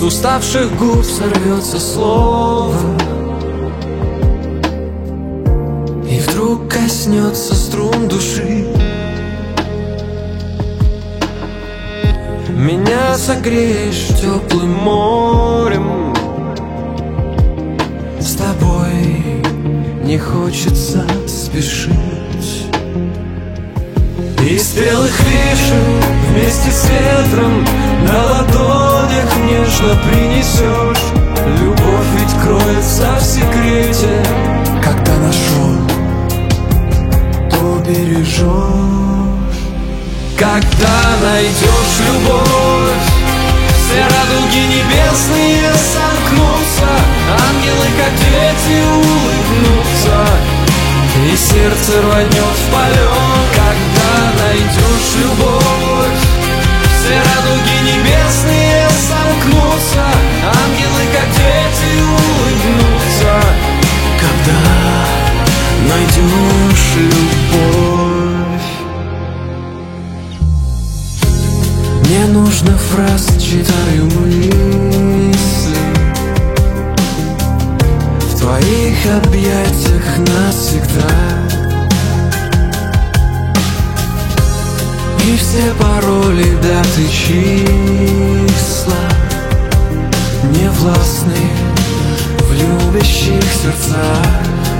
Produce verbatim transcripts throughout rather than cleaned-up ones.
уставших губ сорвется слово, и вдруг коснется струн души. Меня согреешь теплым морем, с тобой не хочется спешить. Из белых вишен вместе с ветром на ладонях нежно принесешь. Любовь ведь кроется в секрете, когда нашел, то бережешь. Когда найдешь любовь, все радуги небесные сомкнутся, ангелы, как дети, улыбнутся, и сердце рванет в полет. Когда найдешь любовь, все радуги небесные сомкнутся, ангелы, как дети, улыбнутся. Когда найдешь любовь. Не нужно фраз, читаю мысли, в твоих объятиях навсегда. И все пароли, даты, числа не властны в любящих сердцах.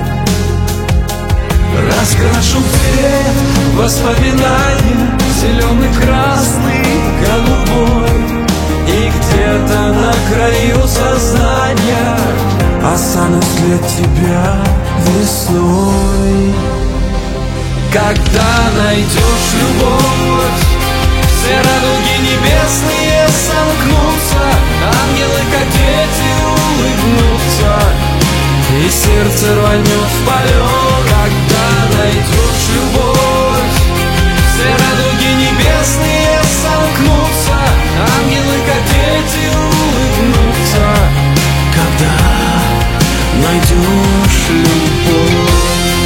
Раскрашу в цвет воспоминания, зеленый, красный, голубой, и где-то на краю сознания останусь для тебя весной. Когда найдешь любовь, все радуги небесные сомкнутся, ангелы, как дети, улыбнутся, и сердце рванет в полет. Когда найдешь любовь, все радуги небесные сомкнутся, ангелы, как дети, улыбнутся. Когда найдешь любовь.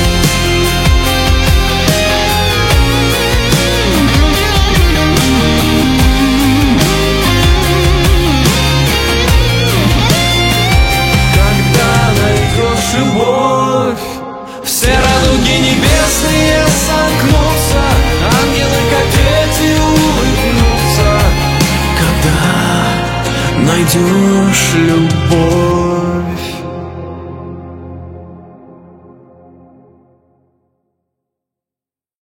Любовь, все радуги небесные сомкнутся, ангелы, как дети, улыбнутся. Когда найдешь любовь.